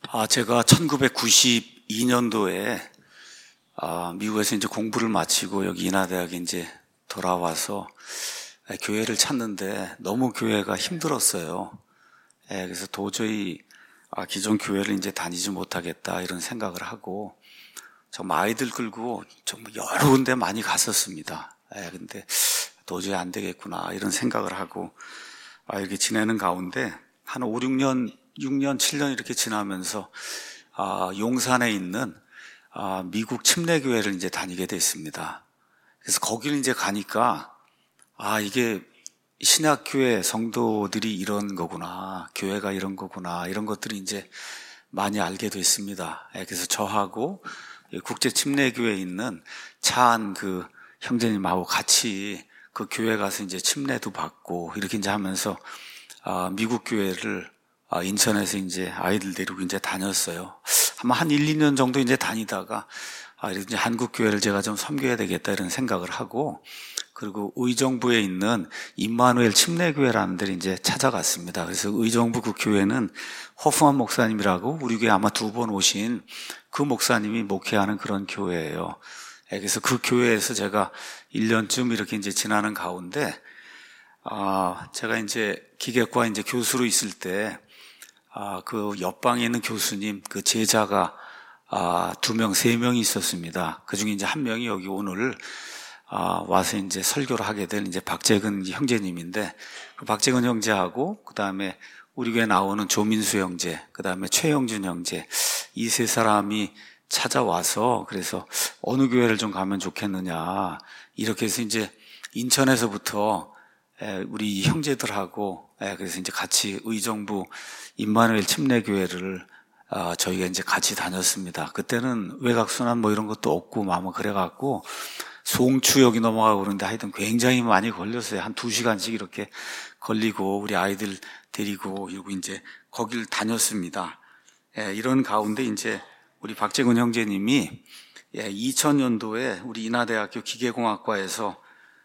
제가 1992년도에 미국에서 이제 공부를 마치고 여기 인하대학에 이제 돌아와서 교회를 찾는데 너무 교회가 힘들었어요. 그래서 도저히 기존 교회를 이제 다니지 못하겠다 이런 생각을 하고 정말 아이들 끌고 정말 여러 군데 많이 갔었습니다. 근데 도저히 안 되겠구나 이런 생각을 하고 이렇게 지내는 가운데 한 5, 6년, 7년 이렇게 지나면서 용산에 있는 미국 침례교회를 이제 다니게 됐습니다. 그래서 거기를 이제 가니까 이게 신약교회 성도들이 이런 거구나, 교회가 이런 거구나, 이런 것들이 이제 많이 알게 됐습니다. 그래서 저하고 국제 침례교회에 있는 차한 그 형제님하고 같이 그 교회 가서 이제 침례도 받고 이렇게 이제 하면서 미국 교회를 인천에서 이제 아이들 데리고 이제 다녔어요. 아마 한 1, 2년 정도 이제 다니다가 이제 한국 교회를 제가 좀 섬겨야 되겠다 이런 생각을 하고, 그리고 의정부에 있는 임마누엘 침례교회라는 데를 이제 찾아갔습니다. 그래서 의정부 그 교회는 허프만 목사님이라고 우리 교회 아마 2번 오신 그 목사님이 목회하는 그런 교회예요. 그래서 그 교회에서 제가 1년쯤 이렇게 이제 지나는 가운데 제가 이제 기계과 이제 교수로 있을 때 그 옆방에 있는 교수님 그 제자가 2명, 3명이 있었습니다. 그 중에 이제 한 명이 여기 오늘 와서 이제 설교를 하게 될 이제 박재근 형제님인데, 그 박재근 형제하고 그 다음에 우리 교회 나오는 조민수 형제, 그 다음에 최영준 형제, 이 세 사람이 찾아와서 그래서 어느 교회를 좀 가면 좋겠느냐 이렇게 해서 이제 인천에서부터 우리 형제들하고 그래서 이제 같이 의정부 임마누엘 침례교회를 저희가 이제 같이 다녔습니다. 그때는 외곽순환 뭐 이런 것도 없고 아마 그래갖고 송추역이 넘어가고 그러는데 하여튼 굉장히 많이 걸렸어요. 한 2시간씩 이렇게 걸리고 우리 아이들 데리고 이러고 이제 거길 다녔습니다. 이런 가운데 이제 우리 박재근 형제님이 2000년도에 우리 인하대학교 기계공학과에서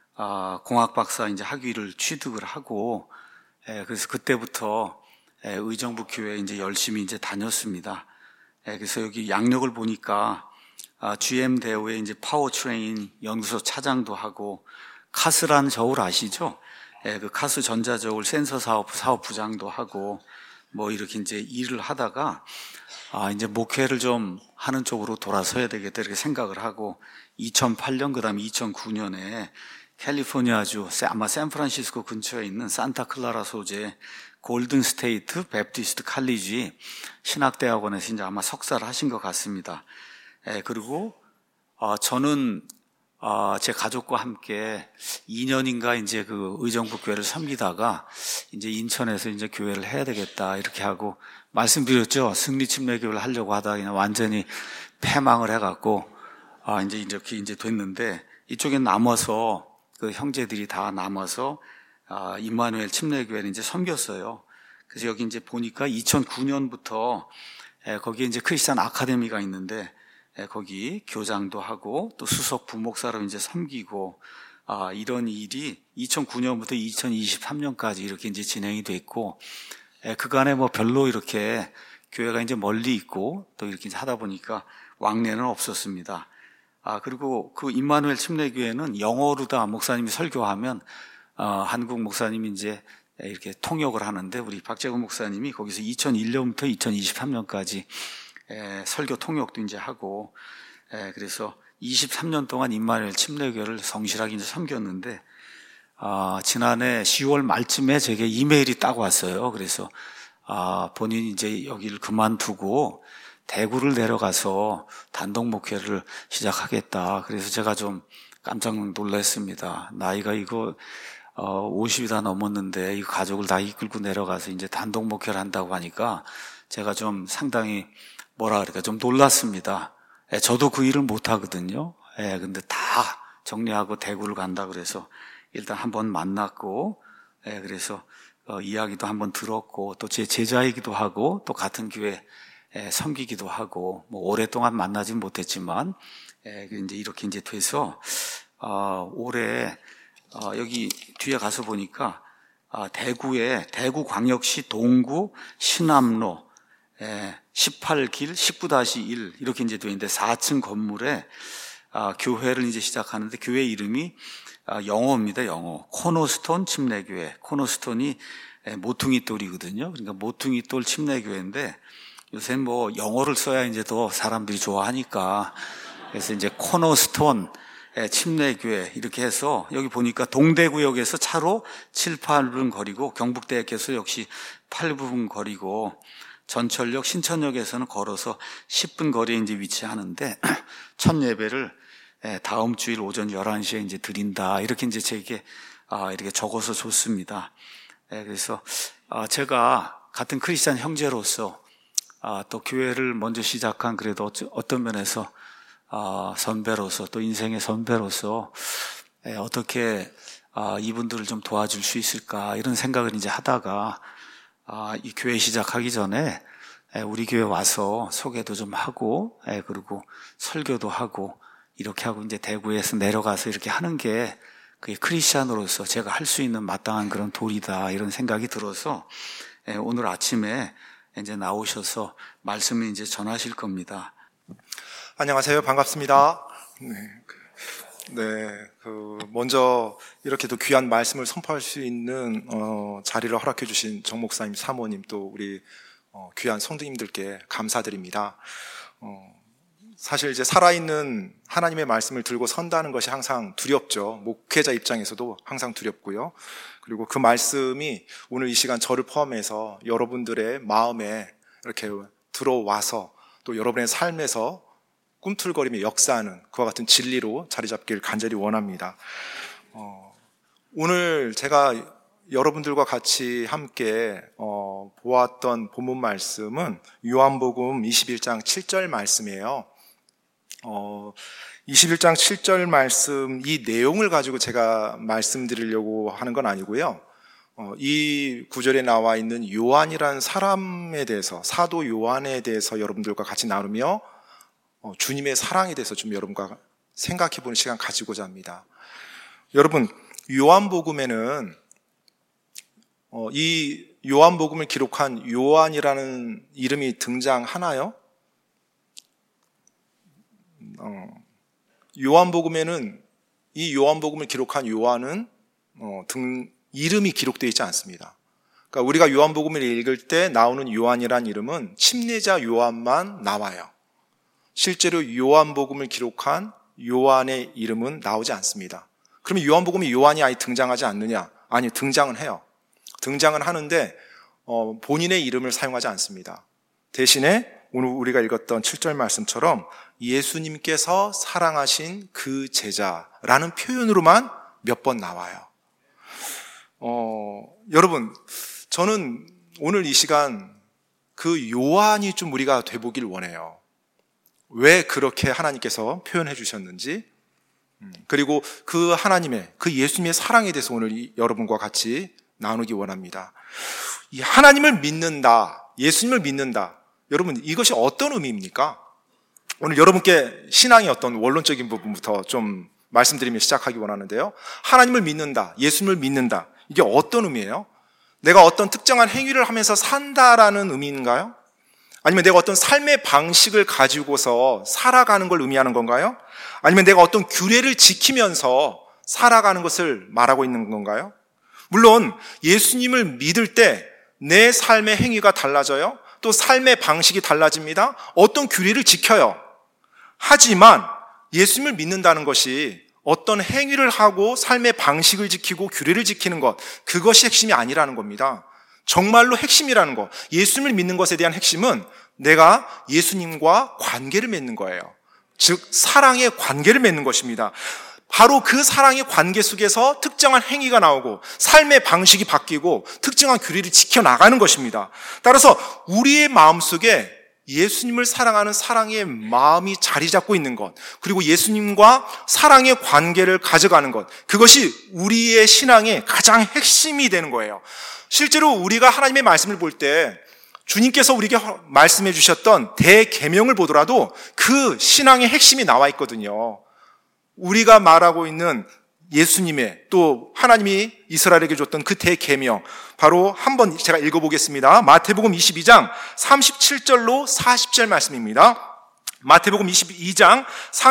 공학박사 이제 학위를 취득을 하고, 그래서 그때부터 의정부 교회에 이제 열심히 이제 다녔습니다. 그래서 여기 양력을 보니까 GM 대우에 이제 파워트레인 연구소 차장도 하고, 카스라는 저울 아시죠? 그 카스 전자저울 센서 사업 부장도 하고, 뭐 이렇게 이제 일을 하다가 이제 목회를 좀 하는 쪽으로 돌아서야 되겠다 이렇게 생각을 하고 2008년 그다음에 2009년에 캘리포니아주 아마 샌프란시스코 근처에 있는 산타클라라 소재 골든 스테이트 베프티스트 칼리지 신학대학원에서 이제 아마 석사를 하신 것 같습니다. 그리고 저는 제 가족과 함께 2년인가 이제 그 의정부 교회를 섬기다가 이제 인천에서 이제 교회를 해야 되겠다 이렇게 하고 말씀드렸죠. 승리침례교회를 하려고 하다가 그냥 완전히 패망을 해갖고 이제 이렇게 이제 됐는데, 이쪽에 남아서 그 형제들이 다 남아서 임마누엘 침례교회를 이제 섬겼어요. 그래서 여기 이제 보니까 2009년부터 거기에 이제 크리스찬 아카데미가 있는데 거기 교장도 하고 또 수석 부목사로 이제 섬기고 이런 일이 2009년부터 2023년까지 이렇게 이제 진행이 됐고, 그간에 뭐 별로 이렇게 교회가 이제 멀리 있고 또 이렇게 하다 보니까 왕래는 없었습니다. 그리고 그 임마누엘 침례교회는 영어로 다 목사님이 설교하면 한국 목사님이 이제 이렇게 통역을 하는데, 우리 박재근 목사님이 거기서 2001년부터 2023년까지 설교 통역도 이제 하고, 그래서 23년 동안 임마누엘 침례교회를 성실하게 이제 섬겼는데, 지난해 10월 말쯤에 제게 이메일이 딱 왔어요. 그래서 본인이 이제 여기를 그만두고 대구를 내려가서 단독 목회를 시작하겠다. 그래서 제가 좀 깜짝 놀랐습니다. 나이가 이거 50이 다 넘었는데 이 가족을 다 이끌고 내려가서 이제 단독 목회를 한다고 하니까 제가 좀 상당히 좀 놀랐습니다. 저도 그 일을 못 하거든요. 근데 다 정리하고 대구를 간다 그래서 일단 한번 만났고, 그래서 이야기도 한번 들었고, 또 제 제자이기도 하고, 또 같은 교회 섬기기도 하고, 뭐 오랫동안 만나진 못했지만, 이제 이렇게 이제 돼서 올해 여기 뒤에 가서 보니까 대구에 대구광역시 동구 신암로 18길 19-1 이렇게 이제 되어 있는데 4층 건물에 교회를 이제 시작하는데 교회 이름이 영어입니다. 영어. 코너스톤 침례교회. 코너스톤이 모퉁이 돌이거든요. 그러니까 모퉁이 돌 침례교회인데 요새 뭐 영어를 써야 이제 더 사람들이 좋아하니까 그래서 이제 코너스톤 침례교회 이렇게 해서 여기 보니까 동대구역에서 차로 7, 8분 거리고 경북대학에서 역시 8분 거리고 전철역 신천역에서는 걸어서 10분 거리에 이제 위치하는데 첫 예배를 다음 주일 오전 11시에 이제 드린다. 이렇게 이제 제게 이렇게 적어서 줬습니다. 그래서 제가 같은 크리스찬 형제로서 또 교회를 먼저 시작한 그래도 어떤 면에서 선배로서 또 인생의 선배로서 어떻게 이분들을 좀 도와줄 수 있을까 이런 생각을 이제 하다가 이 교회 시작하기 전에 우리 교회 와서 소개도 좀 하고 그리고 설교도 하고 이렇게 하고 이제 대구에서 내려가서 이렇게 하는 게 그게 크리스찬으로서 제가 할 수 있는 마땅한 그런 도리다 이런 생각이 들어서 오늘 아침에 이제 나오셔서 말씀을 이제 전하실 겁니다. 안녕하세요. 반갑습니다. 먼저 이렇게 또 귀한 말씀을 선포할 수 있는 자리를 허락해 주신 정 목사님, 사모님 또 우리 귀한 성도님들께 감사드립니다. 사실 이제 살아있는 하나님의 말씀을 들고 선다는 것이 항상 두렵죠. 목회자 입장에서도 항상 두렵고요. 그리고 그 말씀이 오늘 이 시간 저를 포함해서 여러분들의 마음에 이렇게 들어와서 또 여러분의 삶에서 꿈틀거리며 역사하는 그와 같은 진리로 자리 잡길 간절히 원합니다. 오늘 제가 여러분들과 같이 함께 보았던 본문 말씀은 요한복음 21장 7절 말씀이에요. 21장 7절 말씀 이 내용을 가지고 제가 말씀드리려고 하는 건 아니고요. 이 구절에 나와 있는 요한이라는 사람에 대해서, 사도 요한에 대해서 여러분들과 같이 나누며 주님의 사랑에 대해서 좀 여러분과 생각해보는 시간 가지고자 합니다. 여러분, 요한복음에는 이 요한복음을 기록한 요한이라는 이름이 등장하나요? 요한복음에는 이 요한복음을 기록한 요한은 이름이 기록되어 있지 않습니다. 그러니까 우리가 요한복음을 읽을 때 나오는 요한이란 이름은 침례자 요한만 나와요. 실제로 요한복음을 기록한 요한의 이름은 나오지 않습니다. 그러면 요한복음에 요한이 아예 등장하지 않느냐? 아니, 등장은 해요. 등장은 하는데 본인의 이름을 사용하지 않습니다. 대신에 오늘 우리가 읽었던 7절 말씀처럼 예수님께서 사랑하신 그 제자라는 표현으로만 몇 번 나와요. 여러분, 저는 오늘 이 시간 그 요한이 좀 우리가 돼보길 원해요. 왜 그렇게 하나님께서 표현해 주셨는지, 그리고 그 하나님의, 그 예수님의 사랑에 대해서 오늘 여러분과 같이 나누기 원합니다. 이 하나님을 믿는다, 예수님을 믿는다. 여러분, 이것이 어떤 의미입니까? 오늘 여러분께 신앙의 어떤 원론적인 부분부터 좀 말씀드리며 시작하기 원하는데요. 하나님을 믿는다, 예수님을 믿는다. 이게 어떤 의미예요? 내가 어떤 특정한 행위를 하면서 산다라는 의미인가요? 아니면 내가 어떤 삶의 방식을 가지고서 살아가는 걸 의미하는 건가요? 아니면 내가 어떤 규례를 지키면서 살아가는 것을 말하고 있는 건가요? 물론 예수님을 믿을 때 내 삶의 행위가 달라져요. 또 삶의 방식이 달라집니다. 어떤 규례를 지켜요. 하지만 예수님을 믿는다는 것이 어떤 행위를 하고 삶의 방식을 지키고 규례를 지키는 것, 그것이 핵심이 아니라는 겁니다. 정말로 핵심이라는 것, 예수님을 믿는 것에 대한 핵심은 내가 예수님과 관계를 맺는 거예요. 즉 사랑의 관계를 맺는 것입니다. 바로 그 사랑의 관계 속에서 특정한 행위가 나오고 삶의 방식이 바뀌고 특정한 규례를 지켜나가는 것입니다. 따라서 우리의 마음속에 예수님을 사랑하는 사랑의 마음이 자리 잡고 있는 것, 그리고 예수님과 사랑의 관계를 가져가는 것, 그것이 우리의 신앙의 가장 핵심이 되는 거예요. 실제로 우리가 하나님의 말씀을 볼 때 주님께서 우리에게 말씀해 주셨던 대계명을 보더라도 그 신앙의 핵심이 나와 있거든요. 우리가 말하고 있는 예수님의 또 하나님이 이스라엘에게 줬던 그 대계명, 바로 한번 제가 읽어보겠습니다. 마태복음 22장 37절로 40절 말씀입니다. 마태복음 22장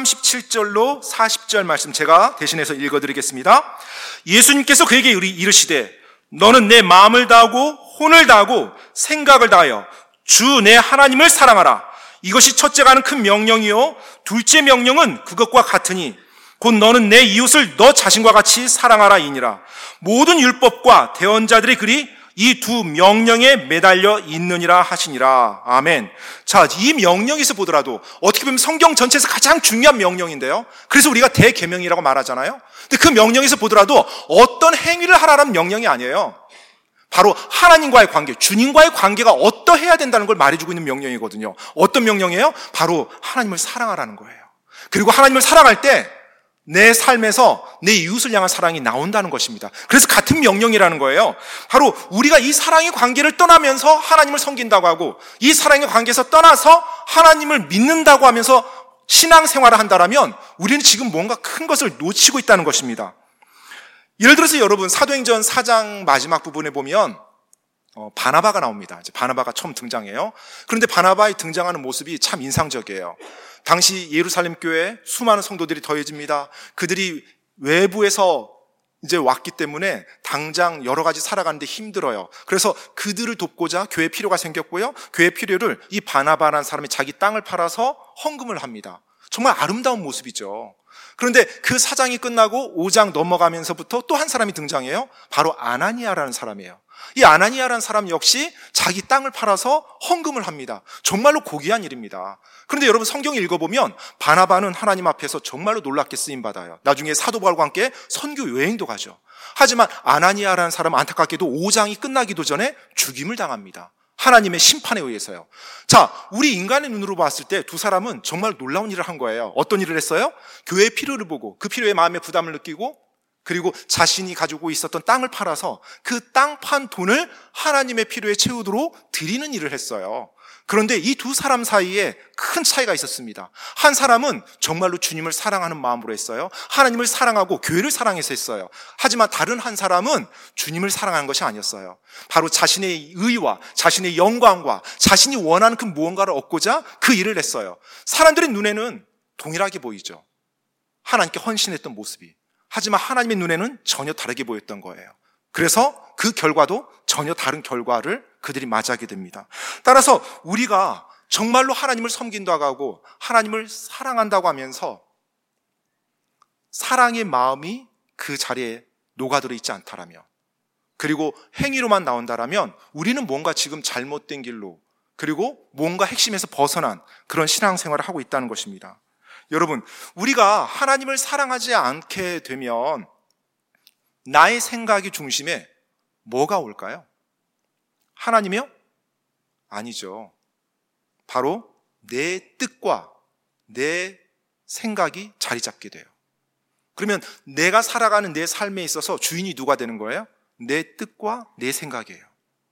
37절로 40절 말씀 제가 대신해서 읽어드리겠습니다. 예수님께서 그에게 이르시되 너는 내 마음을 다하고 혼을 다하고 생각을 다하여 주 내 하나님을 사랑하라. 이것이 첫째가 하는 큰 명령이요 둘째 명령은 그것과 같으니 곧 너는 내 이웃을 너 자신과 같이 사랑하라 이니라. 모든 율법과 대언자들의 글이 이 두 명령에 매달려 있느니라 하시니라. 아멘. 자, 이 명령에서 보더라도 어떻게 보면 성경 전체에서 가장 중요한 명령인데요. 그래서 우리가 대계명이라고 말하잖아요. 근데 그 명령에서 보더라도 어떤 행위를 하라는 명령이 아니에요. 바로 하나님과의 관계, 주님과의 관계가 어떠해야 된다는 걸 말해주고 있는 명령이거든요. 어떤 명령이에요? 바로 하나님을 사랑하라는 거예요. 그리고 하나님을 사랑할 때 내 삶에서 내 이웃을 향한 사랑이 나온다는 것입니다. 그래서 같은 명령이라는 거예요. 바로 우리가 이 사랑의 관계를 떠나면서 하나님을 섬긴다고 하고 이 사랑의 관계에서 떠나서 하나님을 믿는다고 하면서 신앙생활을 한다면 우리는 지금 뭔가 큰 것을 놓치고 있다는 것입니다. 예를 들어서 여러분 사도행전 4장 마지막 부분에 보면 바나바가 나옵니다. 이제 바나바가 처음 등장해요. 그런데 바나바의 등장하는 모습이 참 인상적이에요. 당시 예루살렘 교회에 수많은 성도들이 더해집니다. 그들이 외부에서 이제 왔기 때문에 당장 여러 가지 살아가는데 힘들어요. 그래서 그들을 돕고자 교회 필요가 생겼고요. 교회 필요를 이 바나바라는 사람이 자기 땅을 팔아서 헌금을 합니다. 정말 아름다운 모습이죠. 그런데 그 사장이 끝나고 5장 넘어가면서부터 또 한 사람이 등장해요. 바로 아나니아라는 사람이에요. 이 아나니아라는 사람 역시 자기 땅을 팔아서 헌금을 합니다. 정말로 고귀한 일입니다. 그런데 여러분 성경 읽어보면 바나바는 하나님 앞에서 정말로 놀랍게 쓰임받아요. 나중에 사도 바울과 함께 선교 여행도 가죠. 하지만 아나니아라는 사람은 안타깝게도 5장이 끝나기도 전에 죽임을 당합니다. 하나님의 심판에 의해서요. 자, 우리 인간의 눈으로 봤을 때 두 사람은 정말 놀라운 일을 한 거예요. 어떤 일을 했어요? 교회의 필요를 보고 그 필요에 마음의 부담을 느끼고 그리고 자신이 가지고 있었던 땅을 팔아서 그 땅 판 돈을 하나님의 필요에 채우도록 드리는 일을 했어요. 그런데 이 두 사람 사이에 큰 차이가 있었습니다. 한 사람은 정말로 주님을 사랑하는 마음으로 했어요. 하나님을 사랑하고 교회를 사랑해서 했어요. 하지만 다른 한 사람은 주님을 사랑하는 것이 아니었어요. 바로 자신의 의와 자신의 영광과 자신이 원하는 그 무언가를 얻고자 그 일을 했어요. 사람들의 눈에는 동일하게 보이죠. 하나님께 헌신했던 모습이. 하지만 하나님의 눈에는 전혀 다르게 보였던 거예요. 그래서 그 결과도 전혀 다른 결과를 그들이 맞이하게 됩니다. 따라서 우리가 정말로 하나님을 섬긴다고 하고 하나님을 사랑한다고 하면서 사랑의 마음이 그 자리에 녹아들어 있지 않다라면, 그리고 행위로만 나온다라면 우리는 뭔가 지금 잘못된 길로, 그리고 뭔가 핵심에서 벗어난 그런 신앙생활을 하고 있다는 것입니다. 여러분, 우리가 하나님을 사랑하지 않게 되면 나의 생각이 중심에 뭐가 올까요? 하나님이요? 아니죠. 바로 내 뜻과 내 생각이 자리 잡게 돼요. 그러면 내가 살아가는 내 삶에 있어서 주인이 누가 되는 거예요? 내 뜻과 내 생각이에요.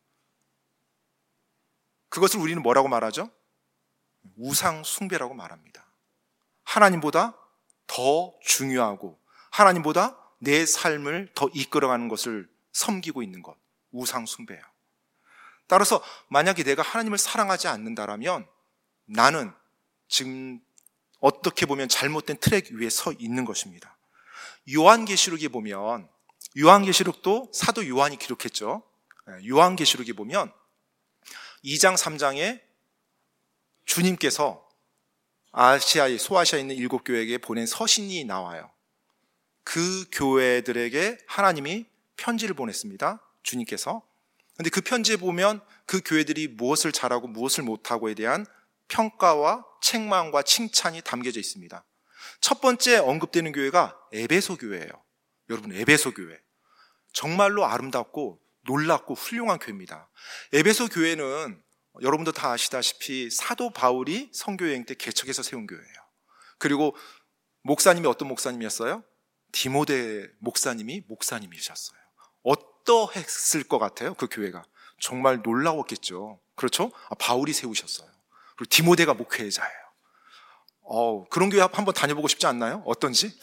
그것을 우리는 뭐라고 말하죠? 우상 숭배라고 말합니다. 하나님보다 더 중요하고 하나님보다 내 삶을 더 이끌어가는 것을 섬기고 있는 것, 우상 숭배예요. 따라서 만약에 내가 하나님을 사랑하지 않는다라면 나는 지금 어떻게 보면 잘못된 트랙 위에 서 있는 것입니다. 요한계시록에 보면, 요한계시록도 사도 요한이 기록했죠. 요한계시록에 보면 2장 3장에 주님께서 아시아의 소아시아에 있는 7교회에게 보낸 서신이 나와요. 그 교회들에게 하나님이 편지를 보냈습니다. 주님께서. 그런데 그 편지에 보면 그 교회들이 무엇을 잘하고 무엇을 못하고에 대한 평가와 책망과 칭찬이 담겨져 있습니다. 첫 번째 언급되는 교회가 에베소 교회예요. 여러분, 에베소 교회. 정말로 아름답고 놀랍고 훌륭한 교회입니다. 에베소 교회는 여러분도 다 아시다시피 사도 바울이 선교여행 때 개척해서 세운 교회예요. 그리고 목사님이 어떤 목사님이었어요? 디모데 목사님이 목사님이셨어요. 어떠했을 것 같아요? 그 교회가 정말 놀라웠겠죠. 그렇죠? 바울이 세우셨어요. 그리고 디모데가 목회자예요. 그런 교회 한번 다녀보고 싶지 않나요? 어떤지?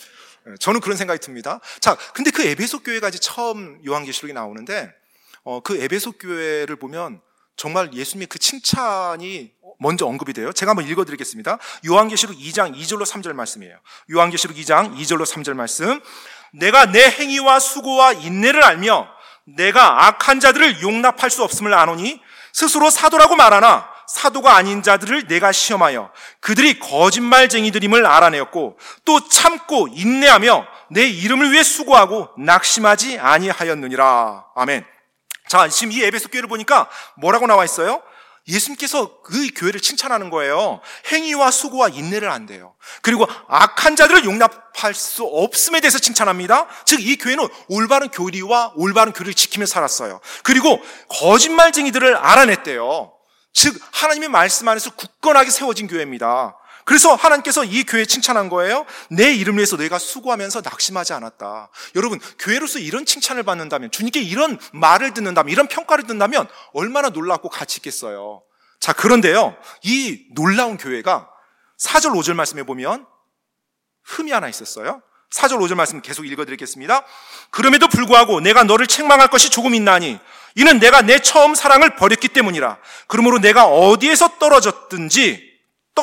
저는 그런 생각이 듭니다. 자, 근데 그 에베소 교회가 이제 처음 요한계시록에 나오는데, 그 에베소 교회를 보면 정말 예수님의 그 칭찬이 먼저 언급이 돼요. 제가 한번 읽어드리겠습니다. 요한계시록 2장 2절로 3절 말씀이에요. 요한계시록 2장 2절로 3절 말씀. 내가 내 행위와 수고와 인내를 알며 내가 악한 자들을 용납할 수 없음을 아노니 스스로 사도라고 말하나 사도가 아닌 자들을 내가 시험하여 그들이 거짓말쟁이들임을 알아내었고 또 참고 인내하며 내 이름을 위해 수고하고 낙심하지 아니하였느니라. 아멘. 자, 지금 이 에베소 교회를 보니까 뭐라고 나와 있어요? 예수님께서 그 교회를 칭찬하는 거예요. 행위와 수고와 인내를 한대요. 그리고 악한 자들을 용납할 수 없음에 대해서 칭찬합니다. 즉 이 교회는 올바른 교리와 올바른 교리를 지키며 살았어요. 그리고 거짓말쟁이들을 알아냈대요. 즉 하나님의 말씀 안에서 굳건하게 세워진 교회입니다. 그래서 하나님께서 이 교회에 칭찬한 거예요. 내 이름을 위해서 내가 수고하면서 낙심하지 않았다. 여러분, 교회로서 이런 칭찬을 받는다면, 주님께 이런 말을 듣는다면, 이런 평가를 듣는다면 얼마나 놀랍고 가치 있겠어요. 자, 그런데요, 이 놀라운 교회가 4절 5절 말씀에 보면 흠이 하나 있었어요. 4절 5절 말씀 계속 읽어드리겠습니다. 그럼에도 불구하고 내가 너를 책망할 것이 조금 있나니 이는 내가 내 처음 사랑을 버렸기 때문이라. 그러므로 내가 어디에서 떨어졌는지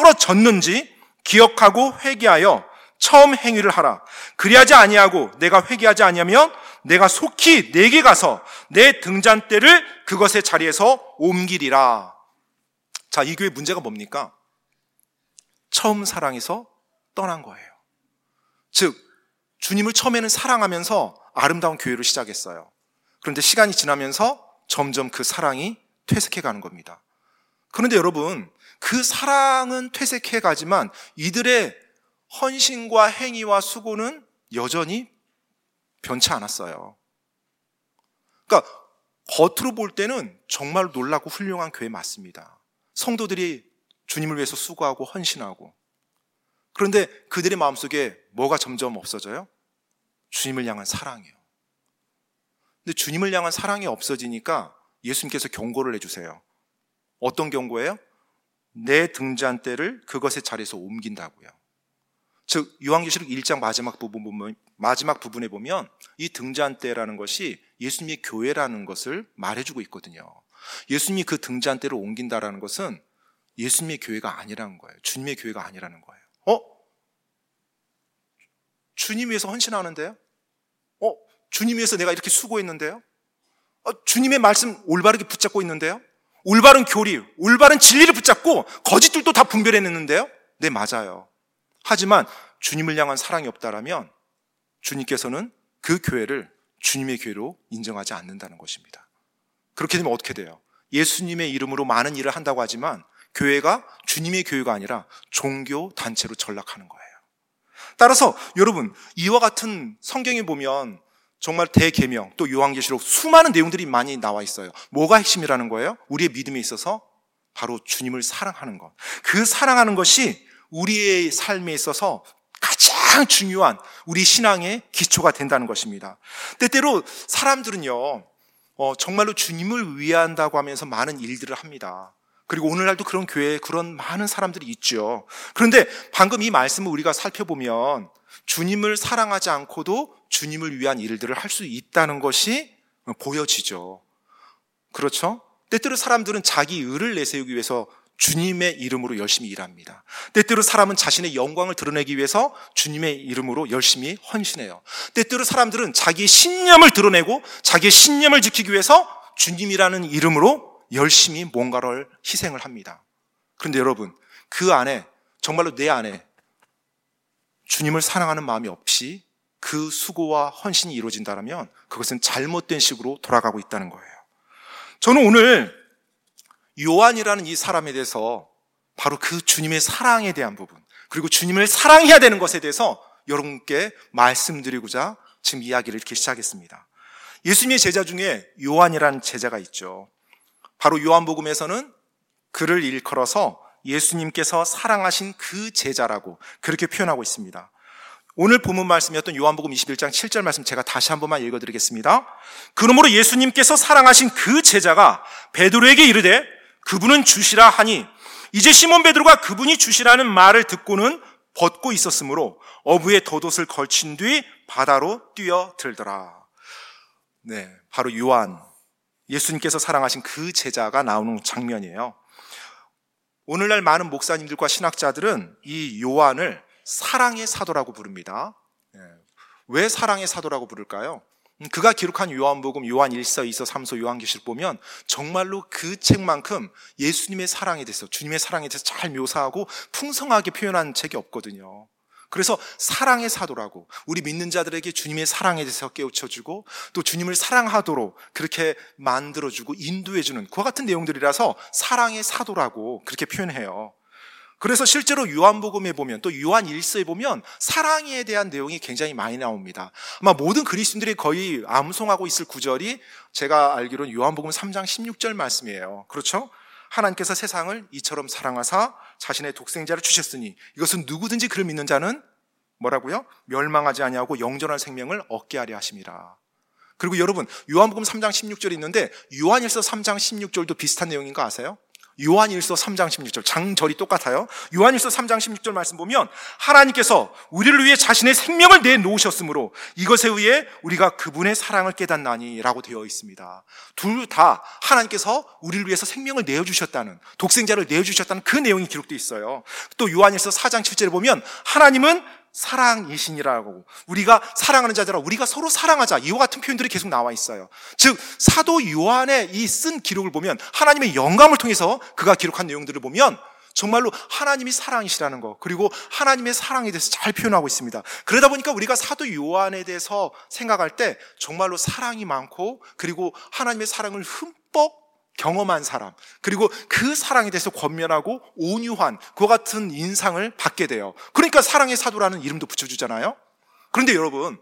기억하고 회개하여 처음 행위를 하라. 그리하지 아니하고 내가 회개하지 아니하면 내가 속히 내게 가서 내 등잔대를 그것의 자리에서 옮기리라. 자, 이 교회 문제가 뭡니까? 처음 사랑에서 떠난 거예요. 즉 주님을 처음에는 사랑하면서 아름다운 교회로 시작했어요. 그런데 시간이 지나면서 점점 그 사랑이 퇴색해 가는 겁니다. 그런데 여러분, 그 사랑은 퇴색해 가지만 이들의 헌신과 행위와 수고는 여전히 변치 않았어요. 그러니까 겉으로 볼 때는 정말 놀랍고 훌륭한 교회 맞습니다. 성도들이 주님을 위해서 수고하고 헌신하고. 그런데 그들의 마음속에 뭐가 점점 없어져요? 주님을 향한 사랑이에요. 근데 주님을 향한 사랑이 없어지니까 예수님께서 경고를 해주세요. 어떤 경고예요? 내 등잔대를 그것의 자리에서 옮긴다고요. 즉 요한계시록 1장 마지막 부분에 보면 이 등잔대라는 것이 예수님의 교회라는 것을 말해주고 있거든요. 예수님이 그 등잔대를 옮긴다라는 것은 예수님의 교회가 아니라는 거예요. 주님의 교회가 아니라는 거예요. 주님 위해서 헌신하는데요? 주님 위해서 내가 이렇게 수고했는데요? 주님의 말씀 올바르게 붙잡고 있는데요? 올바른 교리, 올바른 진리를 붙잡고 거짓들도 다 분별해냈는데요? 네, 맞아요. 하지만 주님을 향한 사랑이 없다라면 주님께서는 그 교회를 주님의 교회로 인정하지 않는다는 것입니다. 그렇게 되면 어떻게 돼요? 예수님의 이름으로 많은 일을 한다고 하지만 교회가 주님의 교회가 아니라 종교 단체로 전락하는 거예요. 따라서 여러분, 이와 같은 성경에 보면 정말 대계명 또 요한계시록 수많은 내용들이 많이 나와 있어요. 뭐가 핵심이라는 거예요? 우리의 믿음에 있어서 바로 주님을 사랑하는 것. 그 사랑하는 것이 우리의 삶에 있어서 가장 중요한 우리 신앙의 기초가 된다는 것입니다. 때때로 사람들은요, 정말로 주님을 위한다고 하면서 많은 일들을 합니다. 그리고 오늘날도 그런 교회에 그런 많은 사람들이 있죠. 그런데 방금 이 말씀을 우리가 살펴보면 주님을 사랑하지 않고도 주님을 위한 일들을 할 수 있다는 것이 보여지죠. 그렇죠? 때때로 사람들은 자기 의를 내세우기 위해서 주님의 이름으로 열심히 일합니다. 때때로 사람은 자신의 영광을 드러내기 위해서 주님의 이름으로 열심히 헌신해요. 때때로 사람들은 자기의 신념을 드러내고 자기의 신념을 지키기 위해서 주님이라는 이름으로 열심히 뭔가를 희생을 합니다. 그런데 여러분, 그 안에 정말로 내 안에 주님을 사랑하는 마음이 없이 그 수고와 헌신이 이루어진다면 그것은 잘못된 식으로 돌아가고 있다는 거예요. 저는 오늘 요한이라는 이 사람에 대해서 바로 그 주님의 사랑에 대한 부분, 그리고 주님을 사랑해야 되는 것에 대해서 여러분께 말씀드리고자 지금 이야기를 이렇게 시작했습니다. 예수님의 제자 중에 요한이라는 제자가 있죠. 바로 요한복음에서는 그를 일컬어서 예수님께서 사랑하신 그 제자라고 그렇게 표현하고 있습니다. 오늘 본문 말씀이었던 요한복음 21장 7절 말씀 제가 다시 한 번만 읽어드리겠습니다. 그러므로 예수님께서 사랑하신 그 제자가 베드로에게 이르되 그분은 주시라 하니 이제 시몬 베드로가 그분이 주시라는 말을 듣고는 벗고 있었으므로 어부의 돛옷을 걸친 뒤 바다로 뛰어들더라. 네, 바로 요한, 예수님께서 사랑하신 그 제자가 나오는 장면이에요. 오늘날 많은 목사님들과 신학자들은 이 요한을 사랑의 사도라고 부릅니다. 왜 사랑의 사도라고 부를까요? 그가 기록한 요한복음, 요한 1서, 2서, 3서, 요한계시록 보면 정말로 그 책만큼 예수님의 사랑에 대해서, 주님의 사랑에 대해서 잘 묘사하고 풍성하게 표현한 책이 없거든요. 그래서 사랑의 사도라고, 우리 믿는 자들에게 주님의 사랑에 대해서 깨우쳐주고 또 주님을 사랑하도록 그렇게 만들어주고 인도해주는 그와 같은 내용들이라서 사랑의 사도라고 그렇게 표현해요. 그래서 실제로 요한복음에 보면, 또 요한 1서에 보면 사랑에 대한 내용이 굉장히 많이 나옵니다. 아마 모든 그리스도인들이 거의 암송하고 있을 구절이 제가 알기로는 요한복음 3장 16절 말씀이에요. 그렇죠? 하나님께서 세상을 이처럼 사랑하사 자신의 독생자를 주셨으니 이것은 누구든지 그를 믿는 자는 뭐라고요? 멸망하지 아니하고 영존할 생명을 얻게 하려 하심이라. 그리고 여러분, 요한복음 3장 16절이 있는데 요한일서 3장 16절도 비슷한 내용인 거 아세요? 요한일서 3장 16절, 장절이 똑같아요. 요한일서 3장 16절 말씀 보면 하나님께서 우리를 위해 자신의 생명을 내놓으셨으므로 이것에 의해 우리가 그분의 사랑을 깨닫나니 라고 되어 있습니다. 둘 다 하나님께서 우리를 위해서 생명을 내어주셨다는, 독생자를 내어주셨다는 그 내용이 기록되어 있어요. 또 요한일서 4장 7절에 보면 하나님은 사랑이시니라고, 우리가 사랑하는 자들아 우리가 서로 사랑하자, 이와 같은 표현들이 계속 나와 있어요. 즉 사도 요한의 이 쓴 기록을 보면 하나님의 영감을 통해서 그가 기록한 내용들을 보면 정말로 하나님이 사랑이시라는 거, 그리고 하나님의 사랑에 대해서 잘 표현하고 있습니다. 그러다 보니까 우리가 사도 요한에 대해서 생각할 때 정말로 사랑이 많고, 그리고 하나님의 사랑을 흠뻑 경험한 사람, 그리고 그 사랑에 대해서 권면하고 온유한 그와 같은 인상을 받게 돼요. 그러니까 사랑의 사도라는 이름도 붙여주잖아요. 그런데 여러분,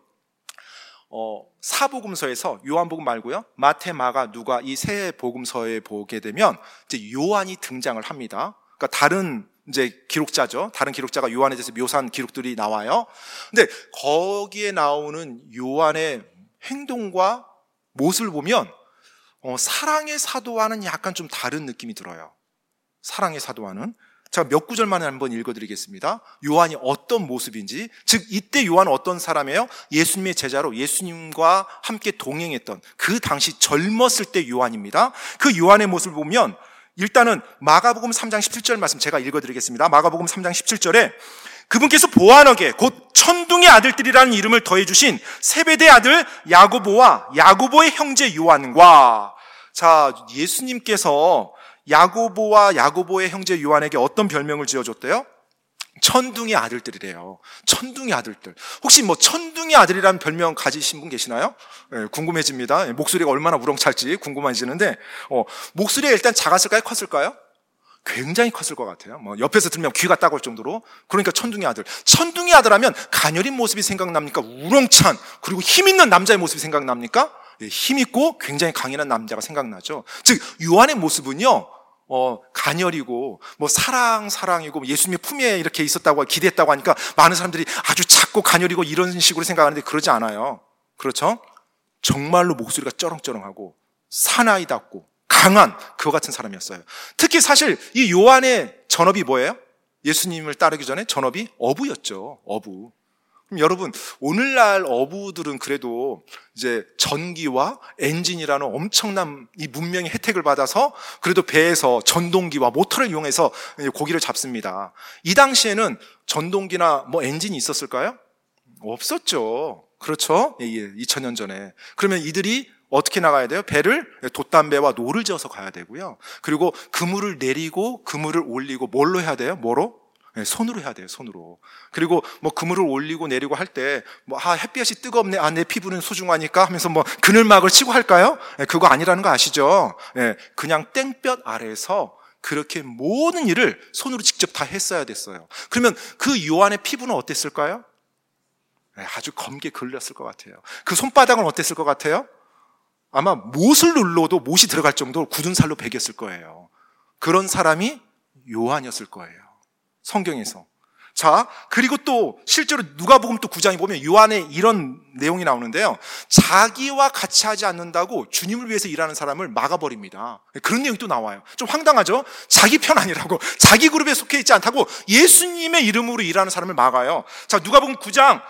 사복음서에서 요한복음 말고요, 마태, 마가, 누가 이 세 복음서에 보게 되면 이제 요한이 등장을 합니다. 그러니까 다른 이제 기록자죠. 다른 기록자가 요한에 대해서 묘사한 기록들이 나와요. 근데 거기에 나오는 요한의 행동과 모습을 보면 사랑의 사도와는 약간 좀 다른 느낌이 들어요. 사랑의 사도와는. 제가 몇 구절만 한번 읽어드리겠습니다. 요한이 어떤 모습인지, 즉 이때 요한은 어떤 사람이에요? 예수님의 제자로 예수님과 함께 동행했던 그 당시 젊었을 때 요한입니다. 그 요한의 모습을 보면 일단은 마가복음 3장 17절 말씀 제가 읽어드리겠습니다. 마가복음 3장 17절에 그분께서 보아너게 곧 천둥의 아들들이라는 이름을 더해주신 세베대 아들 야고보와 야고보의 형제 요한과, 자, 예수님께서 야고보와 야고보의 형제 요한에게 어떤 별명을 지어줬대요? 천둥의 아들들이래요. 천둥의 아들들. 혹시 뭐 천둥의 아들이라는 별명 가지신 분 계시나요? 네, 궁금해집니다. 목소리가 얼마나 우렁찰지 궁금해지는데, 목소리가 일단 작았을까요? 컸을까요? 굉장히 컸을 것 같아요. 뭐 옆에서 들으면 귀가 따가울 정도로. 그러니까 천둥의 아들. 천둥의 아들 하면 가녀린 모습이 생각납니까? 우렁찬, 그리고 힘 있는 남자의 모습이 생각납니까? 네, 힘 있고 굉장히 강인한 남자가 생각나죠. 즉 요한의 모습은요, 가녀리고 뭐 사랑이고 예수님의 품에 이렇게 있었다고 기대했다고 하니까 많은 사람들이 아주 작고 가녀리고 이런 식으로 생각하는데 그러지 않아요. 그렇죠? 정말로 목소리가 쩌렁쩌렁하고 사나이답고 강한 그와 같은 사람이었어요. 특히 사실 이 요한의 전업이 뭐예요? 예수님을 따르기 전에 전업이 어부였죠. 어부. 그럼 여러분, 오늘날 어부들은 그래도 이제 전기와 엔진이라는 엄청난 이 문명의 혜택을 받아서 그래도 배에서 전동기와 모터를 이용해서 고기를 잡습니다. 이 당시에는 전동기나 뭐 엔진이 있었을까요? 없었죠. 그렇죠? 2000년 전에. 그러면 이들이 어떻게 나가야 돼요? 배를 돛담배와 노를 저어서 가야 되고요. 그리고 그물을 내리고 그물을 올리고 뭘로 해야 돼요? 뭐로? 손으로 해야 돼요. 손으로. 그리고 뭐 그물을 올리고 내리고 할 때 뭐 햇볕이 뜨겁네. 내 피부는 소중하니까 하면서 뭐 그늘막을 치고 할까요? 그거 아니라는 거 아시죠? 그냥 땡볕 아래에서 그렇게 모든 일을 손으로 직접 다 했어야 됐어요. 그러면 그 요한의 피부는 어땠을까요? 아주 검게 걸렸을 것 같아요. 그 손바닥은 어땠을 것 같아요? 아마 못을 눌러도 못이 들어갈 정도로 굳은 살로 베겼을 거예요. 그런 사람이 요한이었을 거예요. 성경에서. 자, 그리고 또 실제로 누가복음 또 9장에 보면 요한에 이런 내용이 나오는데요. 자기와 같이 하지 않는다고 주님을 위해서 일하는 사람을 막아버립니다. 그런 내용이 또 나와요. 좀 황당하죠? 자기 편 아니라고, 자기 그룹에 속해 있지 않다고 예수님의 이름으로 일하는 사람을 막아요. 자, 누가복음 9장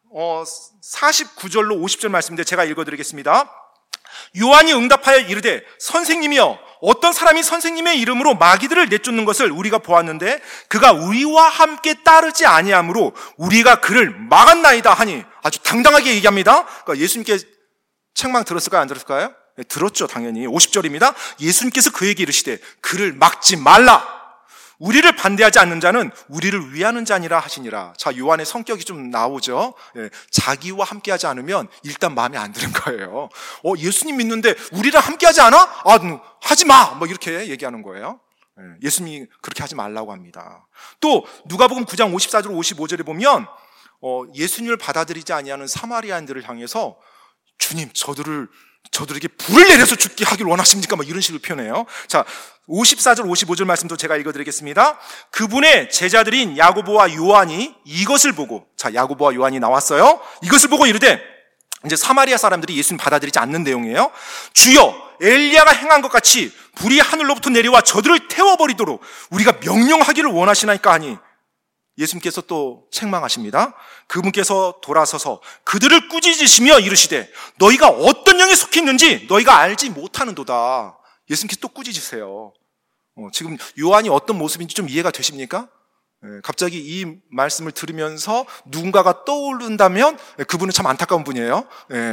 49절로 50절 말씀인데 제가 읽어드리겠습니다. 요한이 응답하여 이르되 선생님이여, 어떤 사람이 선생님의 이름으로 마귀들을 내쫓는 것을 우리가 보았는데 그가 우리와 함께 따르지 아니하므로 우리가 그를 막았나이다 하니, 아주 당당하게 얘기합니다. 그러니까 예수님께 책망 들었을까요? 안 들었을까요? 네, 들었죠, 당연히. 50절입니다. 예수님께서 그에게 이르시되 그를 막지 말라. 우리를 반대하지 않는 자는 우리를 위하는 자니라 하시니라. 자, 요한의 성격이 좀 나오죠. 예, 자기와 함께하지 않으면 일단 마음에 안 드는 거예요. 예수님 믿는데 우리랑 함께하지 않아? 하지 마! 뭐 이렇게 얘기하는 거예요. 예, 예수님이 그렇게 하지 말라고 합니다. 또 누가복음 9장 54절 55절에 보면 예수님을 받아들이지 아니하는 사마리아인들을 향해서 주님, 저들에게 불을 내려서 죽게 하길 원하십니까? 뭐 이런 식으로 표현해요. 자, 54절 55절 말씀도 제가 읽어드리겠습니다. 그분의 제자들인 야고보와 요한이 이것을 보고, 자, 야고보와 요한이 나왔어요. 이것을 보고 이르되, 이제 사마리아 사람들이 예수님 받아들이지 않는 내용이에요. 주여, 엘리야가 행한 것 같이 불이 하늘로부터 내려와 저들을 태워버리도록 우리가 명령하기를 원하시나이까 하니, 예수님께서 또 책망하십니다. 그분께서 돌아서서 그들을 꾸짖으시며 이르시되 너희가 어떤 영에 속해 있는지 너희가 알지 못하는도다. 예수님께서 또 꾸짖으세요. 지금 요한이 어떤 모습인지 좀 이해가 되십니까? 갑자기 이 말씀을 들으면서 누군가가 떠오른다면 그분은 참 안타까운 분이에요.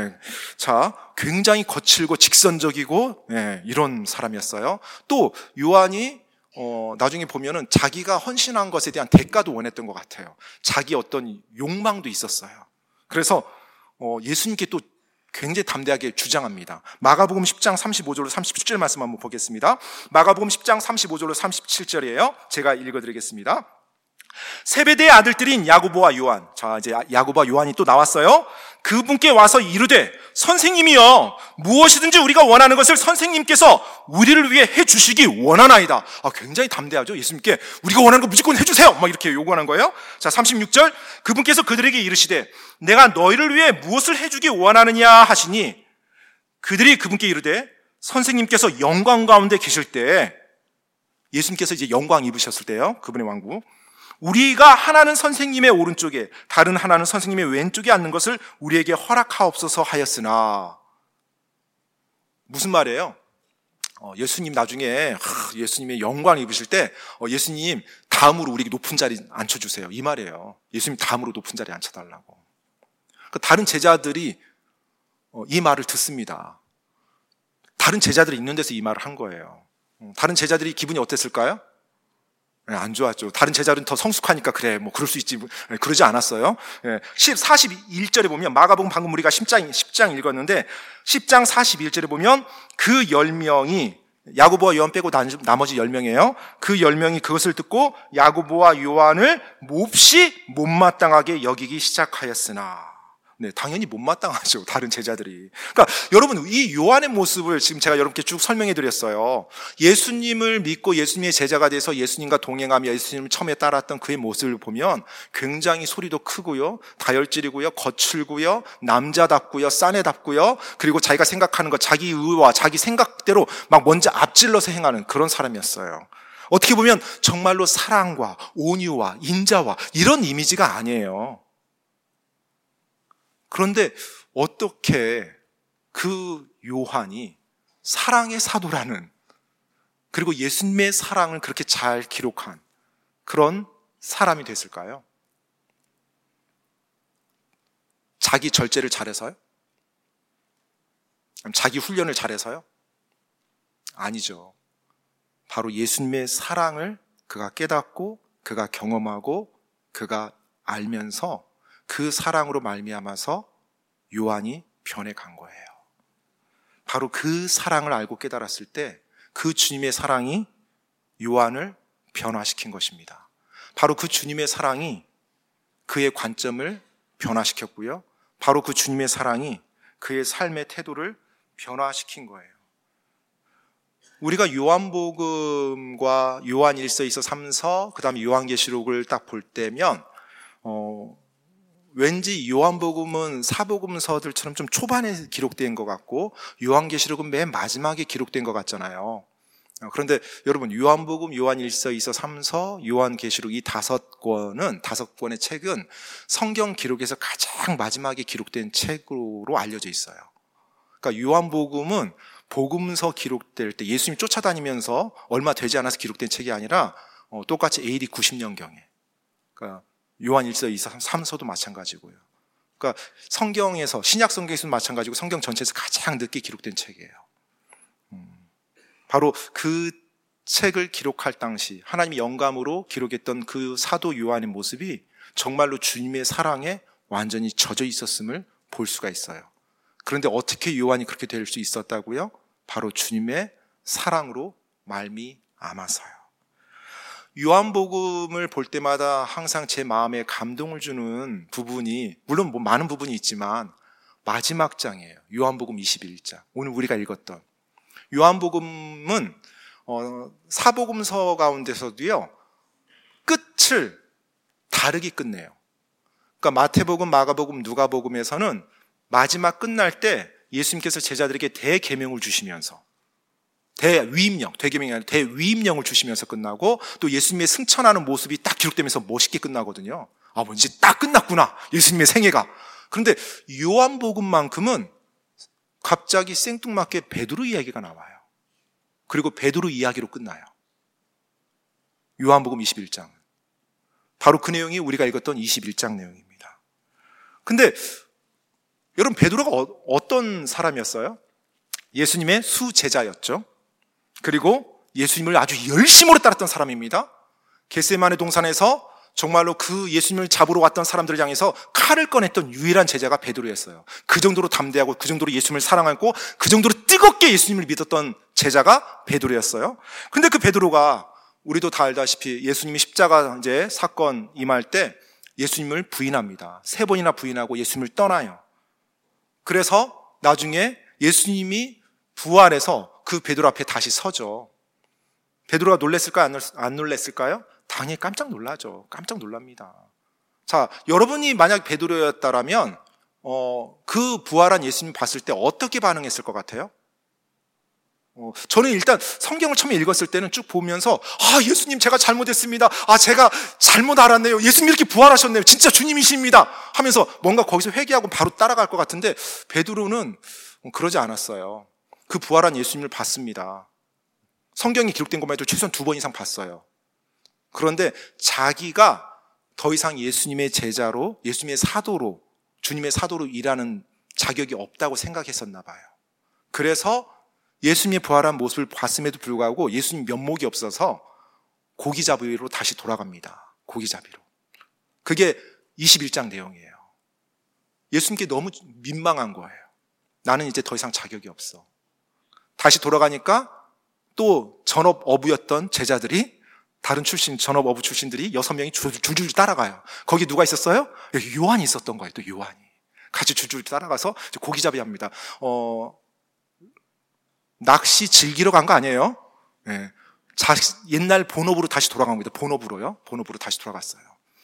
자, 굉장히 거칠고 직선적이고 이런 사람이었어요. 또 요한이 나중에 보면은 자기가 헌신한 것에 대한 대가도 원했던 것 같아요. 자기 어떤 욕망도 있었어요. 그래서 예수님께 또 굉장히 담대하게 주장합니다. 마가복음 10장 35절로 37절 말씀 한번 보겠습니다. 마가복음 10장 35절로 37절이에요. 제가 읽어드리겠습니다. 세베대의 아들들인 야고보와 요한. 자, 이제 야고보와 요한이 또 나왔어요. 그분께 와서 이르되 선생님이여, 무엇이든지 우리가 원하는 것을 선생님께서 우리를 위해 해주시기 원하나이다. 굉장히 담대하죠. 예수님께 우리가 원하는 거 무조건 해주세요, 막 이렇게 요구하는 거예요. 자, 36절. 그분께서 그들에게 이르시되 내가 너희를 위해 무엇을 해주기 원하느냐 하시니, 그들이 그분께 이르되 선생님께서 영광 가운데 계실 때, 예수님께서 이제 영광 입으셨을 때요, 그분의 왕국, 우리가 하나는 선생님의 오른쪽에 다른 하나는 선생님의 왼쪽에 앉는 것을 우리에게 허락하옵소서 하였으나. 무슨 말이에요? 예수님 나중에 예수님의 영광 입으실 때 예수님 다음으로 우리에게 높은 자리 앉혀주세요, 이 말이에요. 예수님 다음으로 높은 자리에 앉혀달라고. 다른 제자들이 이 말을 듣습니다. 다른 제자들이 있는 데서 이 말을 한 거예요. 다른 제자들이 기분이 어땠을까요? 안 좋았죠. 다른 제자들은 더 성숙하니까 그래, 뭐 그럴 수 있지, 그러지 않았어요. 41절에 보면, 마가복음 방금 우리가 10장 읽었는데 10장 41절에 보면 그 10명이, 야고보와 요한 빼고 나머지 10명이에요. 그 10명이 그것을 듣고 야고보와 요한을 몹시 못마땅하게 여기기 시작하였으나. 네, 당연히 못마땅하죠, 다른 제자들이. 그러니까 여러분, 이 요한의 모습을 지금 제가 여러분께 쭉 설명해 드렸어요. 예수님을 믿고 예수님의 제자가 돼서 예수님과 동행하며 예수님을 처음에 따랐던 그의 모습을 보면 굉장히 소리도 크고요, 다혈질이고요, 거칠고요, 남자답고요, 싸네답고요, 그리고 자기가 생각하는 것, 자기 의와 자기 생각대로 막 먼저 앞질러서 행하는 그런 사람이었어요. 어떻게 보면 정말로 사랑과 온유와 인자와 이런 이미지가 아니에요. 그런데 어떻게 그 요한이 사랑의 사도라는, 그리고 예수님의 사랑을 그렇게 잘 기록한 그런 사람이 됐을까요? 자기 절제를 잘해서요? 자기 훈련을 잘해서요? 아니죠. 바로 예수님의 사랑을 그가 깨닫고 그가 경험하고 그가 알면서 그 사랑으로 말미암아서 요한이 변해간 거예요. 바로 그 사랑을 알고 깨달았을 때 그 주님의 사랑이 요한을 변화시킨 것입니다. 바로 그 주님의 사랑이 그의 관점을 변화시켰고요, 바로 그 주님의 사랑이 그의 삶의 태도를 변화시킨 거예요. 우리가 요한복음과 요한 1서, 2서, 3서, 그 다음에 요한계시록을 딱 볼 때면 왠지 요한복음은 사복음서들처럼 좀 초반에 기록된 것 같고 요한계시록은 맨 마지막에 기록된 것 같잖아요. 그런데 여러분, 요한복음, 요한 1서, 2서, 3서, 요한계시록 이 5권의 책은 성경 기록에서 가장 마지막에 기록된 책으로 알려져 있어요. 그러니까 요한복음은 복음서 기록될 때 예수님이 쫓아다니면서 얼마 되지 않아서 기록된 책이 아니라 똑같이 AD 90년경에. 그러니까 요한 1서, 2서, 3서도 마찬가지고요. 그러니까 성경에서, 신약 성경에서도 마찬가지고 성경 전체에서 가장 늦게 기록된 책이에요. 바로 그 책을 기록할 당시 하나님이 영감으로 기록했던 그 사도 요한의 모습이 정말로 주님의 사랑에 완전히 젖어 있었음을 볼 수가 있어요. 그런데 어떻게 요한이 그렇게 될 수 있었다고요? 바로 주님의 사랑으로 말미암아서요. 요한복음을 볼 때마다 항상 제 마음에 감동을 주는 부분이, 물론 많은 부분이 있지만 마지막 장이에요. 요한복음 21장. 오늘 우리가 읽었던 요한복음은 사복음서 가운데서도요, 끝을 다르게 끝내요. 그러니까 마태복음, 마가복음, 누가복음에서는 마지막 끝날 때 예수님께서 제자들에게 대계명을 주시면서, 대계명이 아니라 대위임령을 주시면서 끝나고, 또 예수님의 승천하는 모습이 딱 기록되면서 멋있게 끝나거든요. 이제 딱 끝났구나, 예수님의 생애가. 그런데 요한복음만큼은 갑자기 생뚱맞게 베드로 이야기가 나와요. 그리고 베드로 이야기로 끝나요. 요한복음 21장. 바로 그 내용이 우리가 읽었던 21장 내용입니다. 근데 여러분, 베드로가 어떤 사람이었어요? 예수님의 수제자였죠. 그리고 예수님을 아주 열심으로 따랐던 사람입니다. 겟세마네 동산에서 정말로 그 예수님을 잡으러 왔던 사람들을 향해서 칼을 꺼냈던 유일한 제자가 베드로였어요. 그 정도로 담대하고 그 정도로 예수님을 사랑하고 그 정도로 뜨겁게 예수님을 믿었던 제자가 베드로였어요. 그런데 그 베드로가, 우리도 다 알다시피 예수님이 십자가 이제 사건 임할 때 예수님을 부인합니다. 3번이나 부인하고 예수님을 떠나요. 그래서 나중에 예수님이 부활해서 그 베드로 앞에 다시 서죠. 베드로가 놀랬을까요? 안 놀랬을까요? 당연히 깜짝 놀라죠. 깜짝 놀랍니다. 자, 여러분이 만약 베드로였다라면 그 부활한 예수님 봤을 때 어떻게 반응했을 것 같아요? 저는 일단 성경을 처음에 읽었을 때는 쭉 보면서, 예수님 제가 잘못했습니다. 제가 잘못 알았네요. 예수님 이렇게 부활하셨네요. 진짜 주님이십니다. 하면서 뭔가 거기서 회개하고 바로 따라갈 것 같은데, 베드로는 그러지 않았어요. 그 부활한 예수님을 봤습니다. 성경이 기록된 것만 해도 최소한 2번 이상 봤어요. 그런데 자기가 더 이상 예수님의 제자로, 예수님의 사도로, 주님의 사도로 일하는 자격이 없다고 생각했었나 봐요. 그래서 예수님의 부활한 모습을 봤음에도 불구하고 예수님 면목이 없어서 고기잡이로 다시 돌아갑니다. 고기잡이로. 그게 21장 내용이에요. 예수님께 너무 민망한 거예요. 나는 이제 더 이상 자격이 없어. 다시 돌아가니까 또 전업 어부였던 제자들이, 다른 전업 어부 출신들이 6명이 줄줄 따라가요. 거기 누가 있었어요? 요한이 있었던 거예요. 또 요한이. 같이 줄줄 따라가서 고기잡이 합니다. 낚시 즐기러 간 거 아니에요? 네. 옛날 본업으로 다시 돌아간 겁니다. 본업으로요. 본업으로 다시 돌아갔어요.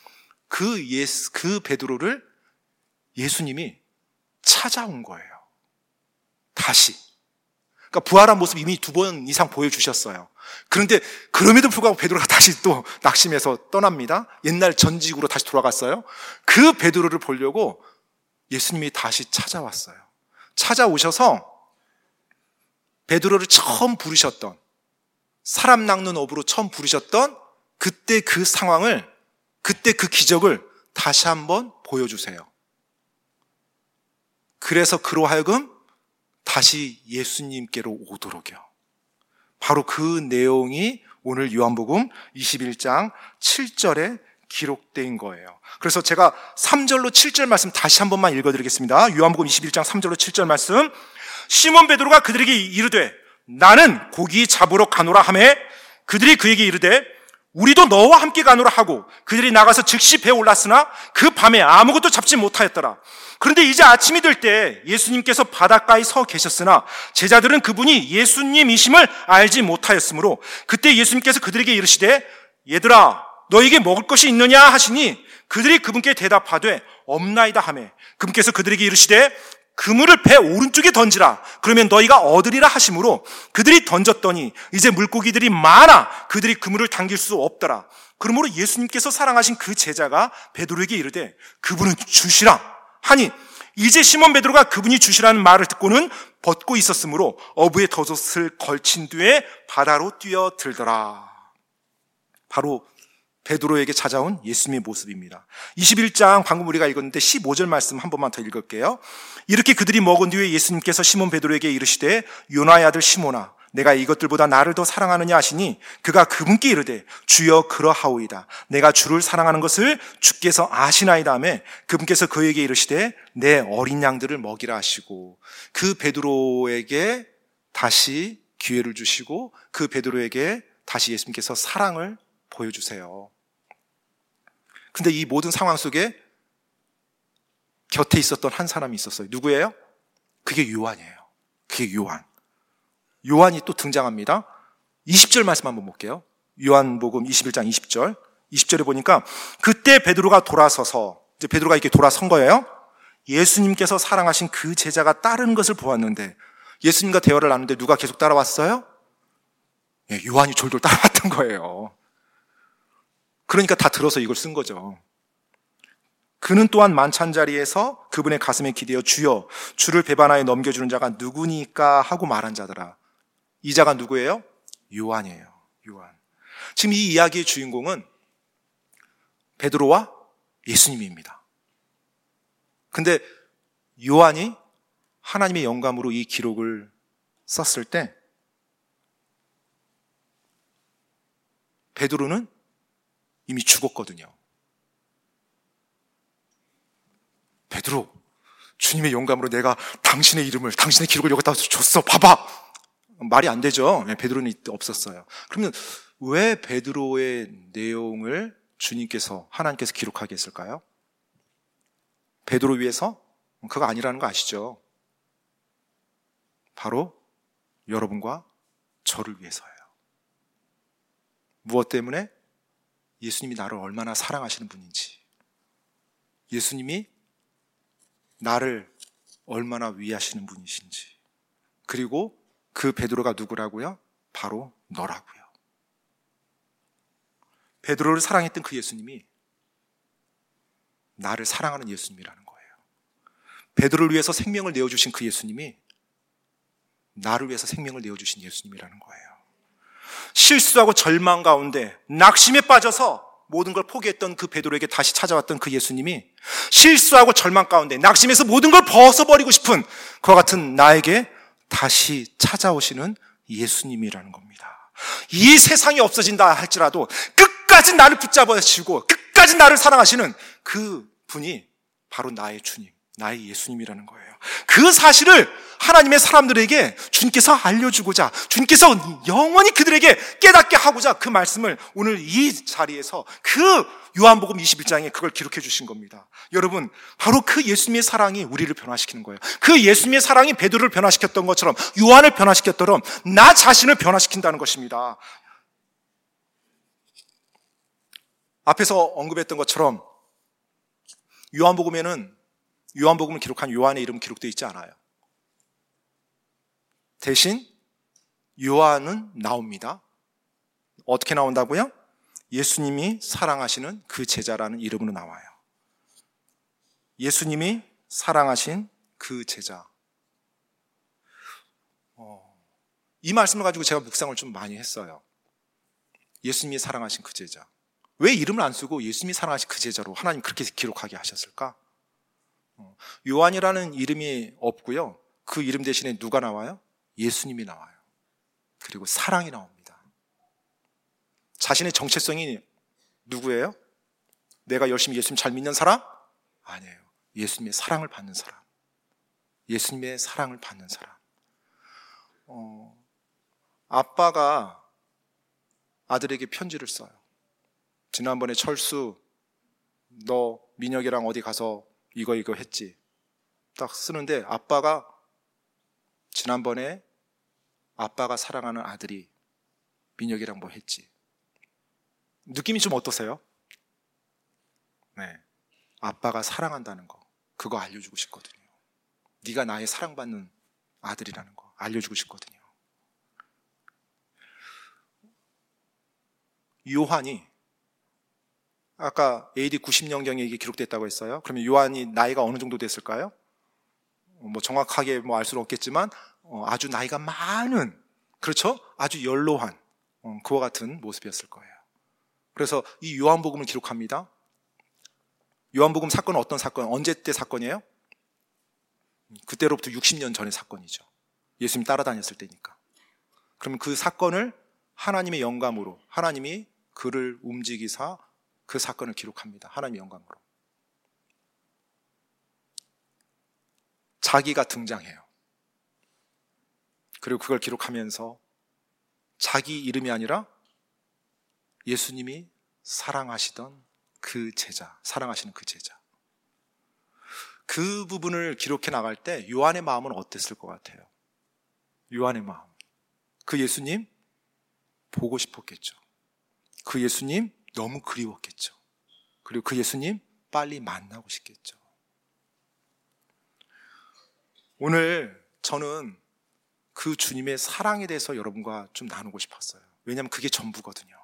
그 베드로를 예수님이 찾아온 거예요. 다시. 그러니까 부활한 모습 이미 2번 이상 보여주셨어요. 그런데 그럼에도 불구하고 베드로가 다시 또 낙심해서 떠납니다. 옛날 전직으로 다시 돌아갔어요. 그 베드로를 보려고 예수님이 다시 찾아왔어요. 찾아오셔서 베드로를 처음 부르셨던, 사람 낚는 어부로 처음 부르셨던 그때 그 상황을, 그때 그 기적을 다시 한번 보여주세요. 그래서 그로 하여금 다시 예수님께로 오도록요. 바로 그 내용이 오늘 요한복음 21장 7절에 기록된 거예요. 그래서 제가 3절로 7절 말씀 다시 한 번만 읽어드리겠습니다. 요한복음 21장 3절로 7절 말씀. 시몬 베드로가 그들에게 이르되 나는 고기 잡으러 가노라 하매 그들이 그에게 이르되 우리도 너와 함께 가노라 하고 그들이 나가서 즉시 배에 올랐으나 그 밤에 아무것도 잡지 못하였더라. 그런데 이제 아침이 될 때 예수님께서 바닷가에 서 계셨으나 제자들은 그분이 예수님이심을 알지 못하였으므로 그때 예수님께서 그들에게 이르시되 얘들아 너에게 먹을 것이 있느냐 하시니 그들이 그분께 대답하되 없나이다 하매 그분께서 그들에게 이르시되 그물을 배 오른쪽에 던지라 그러면 너희가 얻으리라 하심으로 그들이 던졌더니 이제 물고기들이 많아 그들이 그물을 당길 수 없더라. 그러므로 예수님께서 사랑하신 그 제자가 베드로에게 이르되 그분은 주시라 하니 이제 시몬 베드로가 그분이 주시라는 말을 듣고는 벗고 있었으므로 어부에 덧옷을 걸친 뒤에 바다로 뛰어들더라. 바로 베드로에게 찾아온 예수님의 모습입니다. 21장 방금 우리가 읽었는데 15절 말씀 한 번만 더 읽을게요. 이렇게 그들이 먹은 뒤에 예수님께서 시몬 베드로에게 이르시되 요나의 아들 시몬아 내가 이것들보다 나를 더 사랑하느냐 하시니 그가 그분께 이르되 주여 그러하오이다. 내가 주를 사랑하는 것을 주께서 아시나이다 하매 그분께서 그에게 이르시되 내 어린 양들을 먹이라 하시고 그 베드로에게 다시 기회를 주시고 그 베드로에게 다시 예수님께서 사랑을 보여주세요. 근데 이 모든 상황 속에 곁에 있었던 한 사람이 있었어요. 누구예요? 그게 요한이에요. 그게 요한. 요한이 또 등장합니다. 20절 말씀 한번 볼게요. 요한복음 21장 20절. 20절에 보니까 그때 베드로가 돌아서서 이제 베드로가 이렇게 돌아선 거예요. 예수님께서 사랑하신 그 제자가 따르는 것을 보았는데 예수님과 대화를 나누는데 누가 계속 따라왔어요? 요한이 졸졸 따라왔던 거예요. 그러니까 다 들어서 이걸 쓴 거죠. 그는 또한 만찬 자리에서 그분의 가슴에 기대어 주여 주를 배반하여 넘겨주는 자가 누구니까 하고 말한 자더라. 이 자가 누구예요? 요한이에요. 요한. 지금 이 이야기의 주인공은 베드로와 예수님입니다. 근데 요한이 하나님의 영감으로 이 기록을 썼을 때 베드로는 이미 죽었거든요. 베드로, 주님의 영감으로 내가 당신의 이름을, 당신의 기록을 여기다 줬어. 봐봐. 말이 안 되죠. 베드로는 이때 없었어요. 그러면 왜 베드로의 내용을 주님께서, 하나님께서 기록하게 했을까요? 베드로 위해서? 그거 아니라는 거 아시죠? 바로 여러분과 저를 위해서예요. 무엇 때문에? 예수님이 나를 얼마나 사랑하시는 분인지, 예수님이 나를 얼마나 위하시는 분이신지, 그리고 그 베드로가 누구라고요? 바로 너라고요. 베드로를 사랑했던 그 예수님이 나를 사랑하는 예수님이라는 거예요. 베드로를 위해서 생명을 내어주신 그 예수님이 나를 위해서 생명을 내어주신 예수님이라는 거예요. 실수하고 절망 가운데 낙심에 빠져서 모든 걸 포기했던 그 베드로에게 다시 찾아왔던 그 예수님이 실수하고 절망 가운데 낙심해서 모든 걸 벗어버리고 싶은 그와 같은 나에게 다시 찾아오시는 예수님이라는 겁니다. 이 세상이 없어진다 할지라도 끝까지 나를 붙잡아주시고 끝까지 나를 사랑하시는 그 분이 바로 나의 주님, 나의 예수님이라는 거예요. 그 사실을 하나님의 사람들에게 주님께서 알려주고자, 주님께서 영원히 그들에게 깨닫게 하고자 그 말씀을 오늘 이 자리에서 그 요한복음 21장에 그걸 기록해 주신 겁니다. 여러분, 바로 그 예수님의 사랑이 우리를 변화시키는 거예요. 그 예수님의 사랑이 베드로를 변화시켰던 것처럼, 요한을 변화시켰더럼 나 자신을 변화시킨다는 것입니다. 앞에서 언급했던 것처럼 요한복음을 기록한 요한의 이름은 기록되어 있지 않아요. 대신 요한은 나옵니다. 어떻게 나온다고요? 예수님이 사랑하시는 그 제자라는 이름으로 나와요. 예수님이 사랑하신 그 제자. 이 말씀을 가지고 제가 묵상을 좀 많이 했어요. 예수님이 사랑하신 그 제자. 왜 이름을 안 쓰고 예수님이 사랑하신 그 제자로 하나님 그렇게 기록하게 하셨을까? 요한이라는 이름이 없고요. 그 이름 대신에 누가 나와요? 예수님이 나와요. 그리고 사랑이 나옵니다. 자신의 정체성이 누구예요? 내가 열심히 예수님 잘 믿는 사람? 아니에요. 예수님의 사랑을 받는 사람. 예수님의 사랑을 받는 사람. 아빠가 아들에게 편지를 써요. 지난번에 철수, 너 민혁이랑 어디 가서 이거 했지. 딱 쓰는데 아빠가 지난번에 아빠가 사랑하는 아들이 민혁이랑 뭐 했지. 느낌이 좀 어떠세요? 네, 아빠가 사랑한다는 거, 그거 알려주고 싶거든요. 네가 나의 사랑받는 아들이라는 거 알려주고 싶거든요. 요한이 아까 AD 90년경에 이게 기록됐다고 했어요. 그러면 요한이 나이가 어느 정도 됐을까요? 뭐 정확하게 뭐 알 수는 없겠지만 아주 나이가 많은, 그렇죠? 아주 연로한 그와 같은 모습이었을 거예요. 그래서 이 요한복음을 기록합니다. 요한복음 사건은 어떤 사건, 언제 때 사건이에요? 그때로부터 60년 전의 사건이죠. 예수님 따라다녔을 때니까. 그러면 그 사건을 하나님의 영감으로, 하나님이 그를 움직이사 그 사건을 기록합니다. 하나님의 영감으로. 자기가 등장해요. 그리고 그걸 기록하면서 자기 이름이 아니라 예수님이 사랑하시던 그 제자, 사랑하시는 그 제자. 그 부분을 기록해 나갈 때 요한의 마음은 어땠을 것 같아요? 요한의 마음. 그 예수님 보고 싶었겠죠. 그 예수님 너무 그리웠겠죠. 그리고 그 예수님 빨리 만나고 싶겠죠. 오늘 저는 그 주님의 사랑에 대해서 여러분과 좀 나누고 싶었어요. 왜냐하면 그게 전부거든요.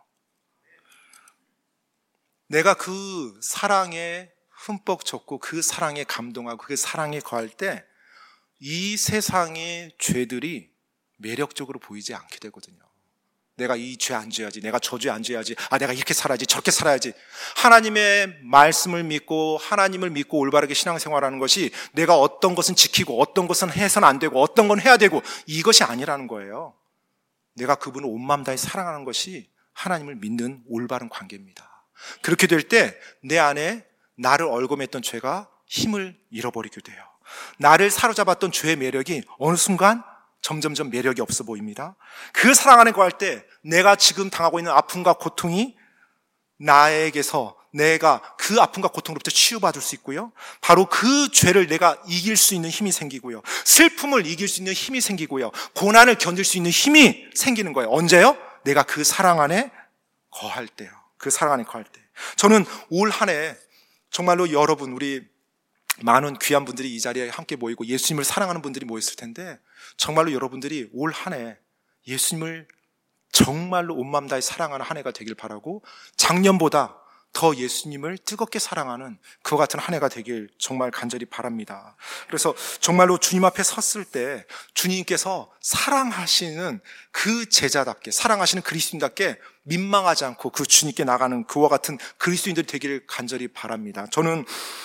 내가 그 사랑에 흠뻑 젖고 그 사랑에 감동하고 그 사랑에 거할 때 이 세상의 죄들이 매력적으로 보이지 않게 되거든요. 내가 이 죄 안 져야지, 내가 저 죄 안 져야지, 내가 이렇게 살아야지, 저렇게 살아야지. 하나님의 말씀을 믿고 하나님을 믿고 올바르게 신앙생활하는 것이 내가 어떤 것은 지키고 어떤 것은 해서는 안 되고 어떤 건 해야 되고 이것이 아니라는 거예요. 내가 그분을 온 마음 다해 사랑하는 것이 하나님을 믿는 올바른 관계입니다. 그렇게 될 때 내 안에 나를 얼검했던 죄가 힘을 잃어버리게 돼요. 나를 사로잡았던 죄의 매력이 어느 순간 점점점 매력이 없어 보입니다. 그 사랑 안에 거할 때 내가 지금 당하고 있는 아픔과 고통이 나에게서 내가 그 아픔과 고통으로부터 치유받을 수 있고요. 바로 그 죄를 내가 이길 수 있는 힘이 생기고요. 슬픔을 이길 수 있는 힘이 생기고요. 고난을 견딜 수 있는 힘이 생기는 거예요. 언제요? 내가 그 사랑 안에 거할 때요. 그 사랑 안에 거할 때. 저는 올 한 해 정말로 여러분, 우리 많은 귀한 분들이 이 자리에 함께 모이고 예수님을 사랑하는 분들이 모였을 텐데 정말로 여러분들이 올 한 해 예수님을 정말로 온 마음 다해 사랑하는 한 해가 되길 바라고 작년보다 더 예수님을 뜨겁게 사랑하는 그와 같은 한 해가 되길 정말 간절히 바랍니다. 그래서 정말로 주님 앞에 섰을 때 주님께서 사랑하시는 그 제자답게, 사랑하시는 그리스도인답게 민망하지 않고 그 주님께 나가는 그와 같은 그리스도인들이 되기를 간절히 바랍니다. 저는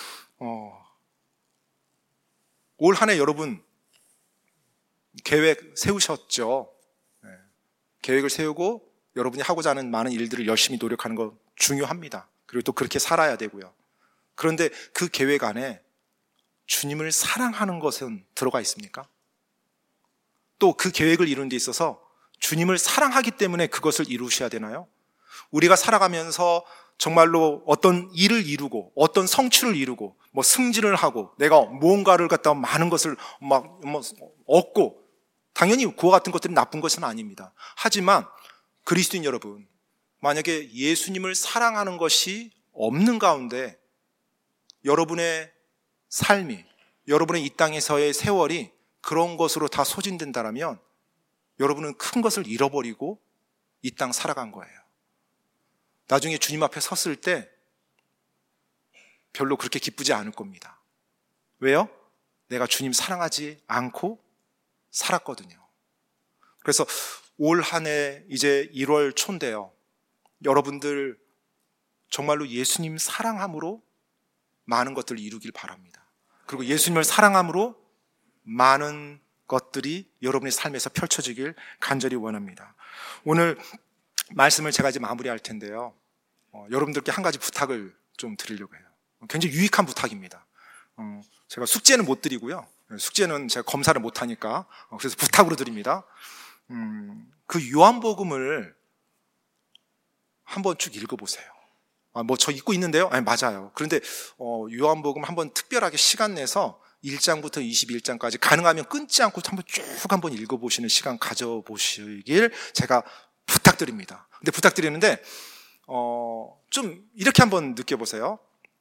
올 한 해 여러분 계획 세우셨죠? 네. 계획을 세우고 여러분이 하고자 하는 많은 일들을 열심히 노력하는 거 중요합니다. 그리고 또 그렇게 살아야 되고요. 그런데 그 계획 안에 주님을 사랑하는 것은 들어가 있습니까? 또 그 계획을 이루는 데 있어서 주님을 사랑하기 때문에 그것을 이루셔야 되나요? 우리가 살아가면서 정말로 어떤 일을 이루고 어떤 성취를 이루고 뭐 승진을 하고 내가 무언가를 갖다가 많은 것을 막 얻고 당연히 그와 같은 것들이 나쁜 것은 아닙니다. 하지만 그리스도인 여러분, 만약에 예수님을 사랑하는 것이 없는 가운데 여러분의 삶이, 여러분의 이 땅에서의 세월이 그런 것으로 다 소진된다면 여러분은 큰 것을 잃어버리고 이 땅 살아간 거예요. 나중에 주님 앞에 섰을 때 별로 그렇게 기쁘지 않을 겁니다. 왜요? 내가 주님 사랑하지 않고 살았거든요. 그래서 올 한 해 이제 1월 초인데요. 여러분들 정말로 예수님 사랑함으로 많은 것들을 이루길 바랍니다. 그리고 예수님을 사랑함으로 많은 것들이 여러분의 삶에서 펼쳐지길 간절히 원합니다. 오늘 말씀을 제가 이제 마무리할 텐데요. 여러분들께 한 가지 부탁을 좀 드리려고 해요. 굉장히 유익한 부탁입니다. 제가 숙제는 못 드리고요. 숙제는 제가 검사를 못 하니까 그래서 부탁으로 드립니다. 그 요한복음을 한번 쭉 읽어보세요. 뭐 저 읽고 있는데요? 아니, 맞아요. 그런데 요한복음 한번 특별하게 시간 내서 1장부터 21장까지 가능하면 끊지 않고 한번 읽어보시는 시간 가져보시길 제가 부탁드립니다. 근데 부탁드리는데 좀 이렇게 한번 느껴보세요.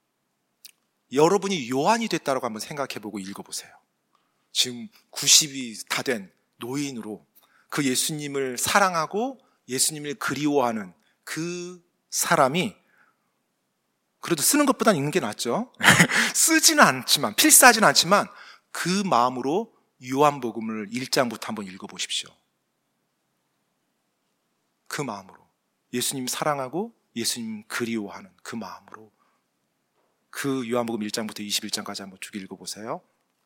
여러분이 요한이 됐다고 한번 생각해보고 읽어보세요. 지금 90이 다 된 노인으로 그 예수님을 사랑하고 예수님을 그리워하는 그 사람이, 그래도 쓰는 것보다는 읽는 게 낫죠. 쓰지는 않지만, 필사하지는 않지만 그 마음으로 요한복음을 1장부터 한번 읽어보십시오. 그 마음으로 예수님 사랑하고 예수님 그리워하는 그 마음으로 그 요한복음 1장부터 21장까지 한번 쭉 읽어보세요.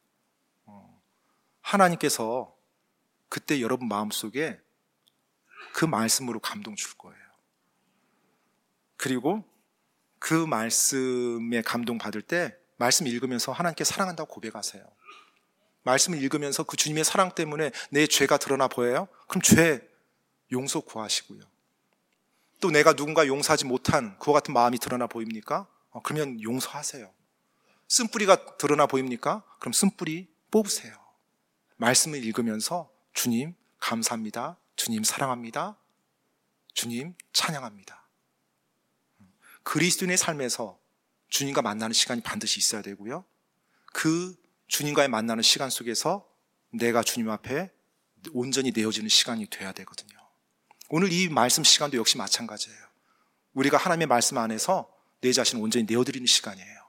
하나님께서 그때 여러분 마음속에 그 말씀으로 감동 줄 거예요. 그리고 그 말씀에 감동 받을 때 말씀 읽으면서 하나님께 사랑한다고 고백하세요. 말씀을 읽으면서 그 주님의 사랑 때문에 내 죄가 드러나 보여요? 그럼 죄 용서 구하시고요. 또 내가 누군가 용서하지 못한 그와 같은 마음이 드러나 보입니까? 그러면 용서하세요. 쓴뿌리가 드러나 보입니까? 그럼 쓴뿌리 뽑으세요. 말씀을 읽으면서 주님 감사합니다. 주님 사랑합니다. 주님 찬양합니다. 그리스도인의 삶에서 주님과 만나는 시간이 반드시 있어야 되고요. 그 주님과의 만나는 시간 속에서 내가 주님 앞에 온전히 내어지는 시간이 돼야 되거든요. 오늘 이 말씀 시간도 역시 마찬가지예요. 우리가 하나님의 말씀 안에서 내 자신을 온전히 내어드리는 시간이에요.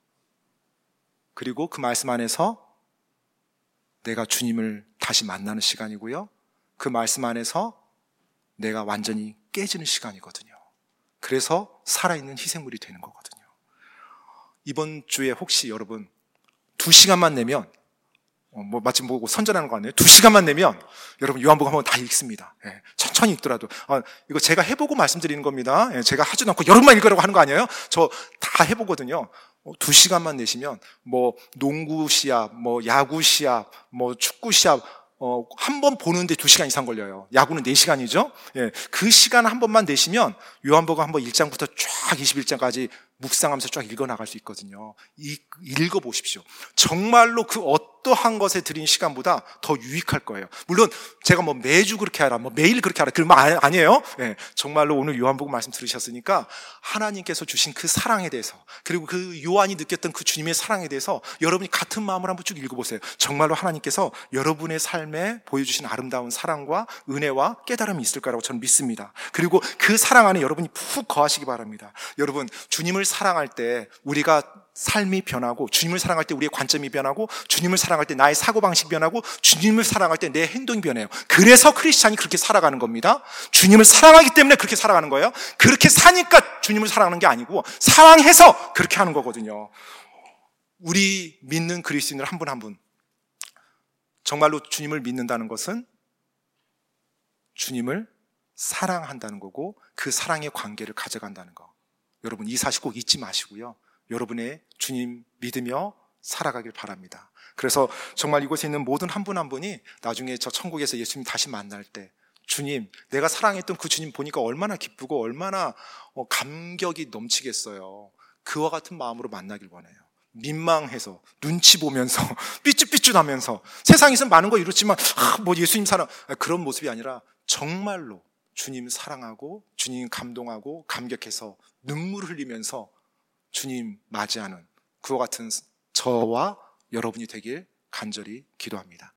그리고 그 말씀 안에서 내가 주님을 다시 만나는 시간이고요. 그 말씀 안에서 내가 완전히 깨지는 시간이거든요. 그래서 살아있는 희생물이 되는 거거든요. 이번 주에 혹시 여러분 2시간만 내면, 마침 보고 선전하는 거 아니에요? 2시간만 내면 여러분 요한복음 한번 다 읽습니다. 예, 천천히 읽더라도. 이거 제가 해보고 말씀드리는 겁니다. 예, 제가 하지도 않고 여러분만 읽으라고 하는 거 아니에요? 저 다 해보거든요. 2시간만 내시면 농구 시합, 야구 시합, 축구 시합 한 번 보는데 2시간 이상 걸려요. 야구는 4시간이죠. 예, 그 시간 한 번만 내시면 요한복음 한번 1장부터 쫙 21장까지 묵상하면서 쫙 읽어나갈 수 있거든요. 읽어보십시오. 정말로 그 어떠한 것에 드린 시간보다 더 유익할 거예요. 물론 제가 매주 그렇게 하라, 매일 그렇게 하라, 그런 말 아니에요. 예, 정말로 오늘 요한복음 말씀 들으셨으니까 하나님께서 주신 그 사랑에 대해서, 그리고 그 요한이 느꼈던 그 주님의 사랑에 대해서 여러분이 같은 마음으로 한번 쭉 읽어보세요. 정말로 하나님께서 여러분의 삶에 보여주신 아름다운 사랑과 은혜와 깨달음이 있을 거라고 저는 믿습니다. 그리고 그 사랑 안에 여러분이 푹 거하시기 바랍니다. 여러분, 주님을 사랑할 때 우리가 삶이 변하고, 주님을 사랑할 때 우리의 관점이 변하고, 주님을 사랑할 때 나의 사고방식이 변하고, 주님을 사랑할 때 내 행동이 변해요. 그래서 크리스찬이 그렇게 살아가는 겁니다. 주님을 사랑하기 때문에 그렇게 살아가는 거예요. 그렇게 사니까 주님을 사랑하는 게 아니고 사랑해서 그렇게 하는 거거든요. 우리 믿는 그리스도인들 한 분 한 분, 정말로 주님을 믿는다는 것은 주님을 사랑한다는 거고, 그 사랑의 관계를 가져간다는 거. 여러분, 이 사실 꼭 잊지 마시고요. 여러분의 주님 믿으며 살아가길 바랍니다. 그래서 정말 이곳에 있는 모든 한 분 한 분이 나중에 저 천국에서 예수님 다시 만날 때, 주님, 내가 사랑했던 그 주님 보니까 얼마나 기쁘고 얼마나 감격이 넘치겠어요. 그와 같은 마음으로 만나길 원해요. 민망해서, 눈치 보면서, 삐뚤삐뚤하면서, 세상에서 많은 거 이렇지만 예수님 사랑, 그런 모습이 아니라 정말로 주님 사랑하고 주님 감동하고 감격해서 눈물 흘리면서 주님 맞이하는 그와 같은 저와 여러분이 되길 간절히 기도합니다.